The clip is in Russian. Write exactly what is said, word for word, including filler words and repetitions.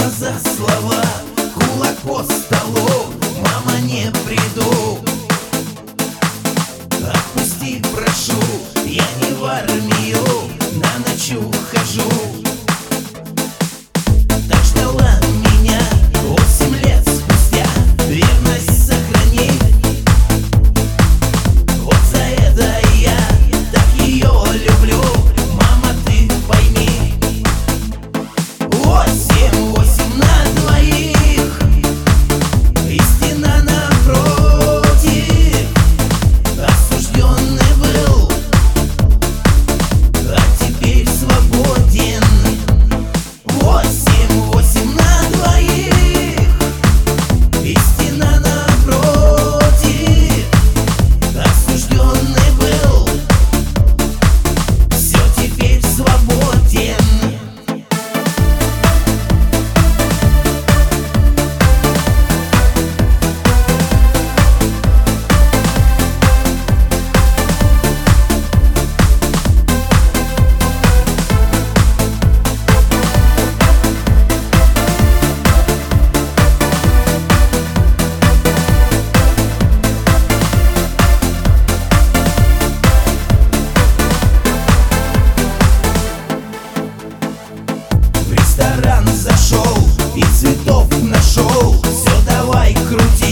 за слова, кулак по столу, мама, не приду. Отпусти, прошу, я не в армию на ночь ухожу. Так ждала меня восемь лет спустя, верность сохрани. Вот за это я так ее люблю, мама, ты пойми. Восемь, восемь на двоих, и стена напротив. Осужденный был, а теперь свободен. Восемь, восемь на двоих, и стена напротив. Осужденный был, все теперь свободен. В ресторан зашел и цветов нашел. Все, давай крути.